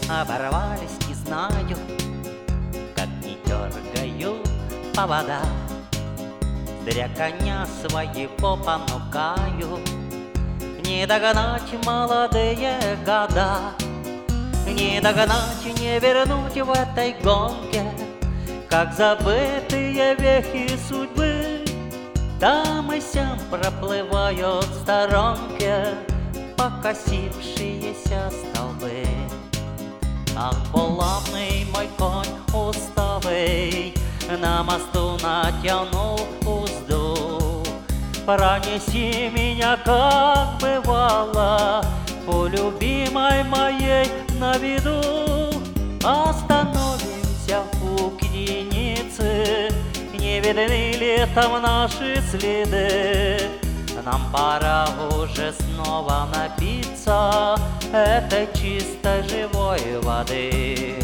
оборвались, не знаю, как не дергаю повода. Зря коня своего понукаю, не догнать молодые года, не догнать, не вернуть в этой гонке, как забытые вехи судьбы. Там и сям проплывают в сторонке покосившиеся столбы. Ах, булавный мой конь усталый, на мосту натянул узду. Пронеси меня, как бывало, у любимой моей на виду. Остановимся у Кненицы, не видны ли там наши следы? Нам пора уже снова напиться этой чистой живой воды.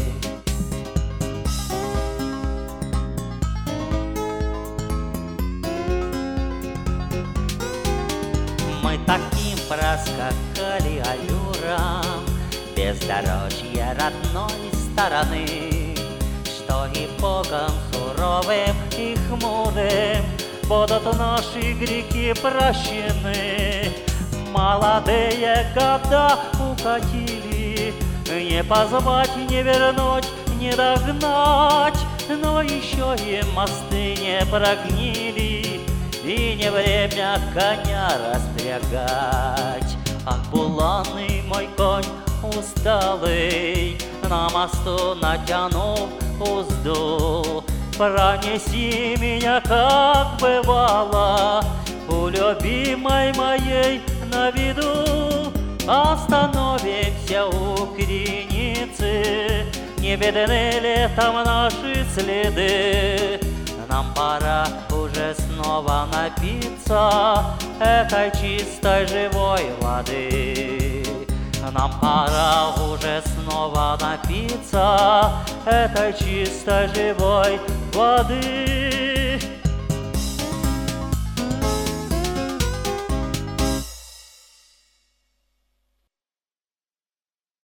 Мы таким проскакали аллюром бездорожья родной стороны, что и Богом суровым и хмурым будут наши грехи прощены. Молодые года укатили, не позвать, не вернуть, не догнать, но еще и мосты не прогнили, и не время коня распрягать. Ах, булавный мой конь усталый, на мосту натянул узду. Пронеси меня, как бывало, у любимой моей на виду. Остановимся у Кненицы, не видны ли там наши следы? Нам пора уже снова напиться этой чистой живой воды. Нам пора уже снова напиться этой чистой живой воды.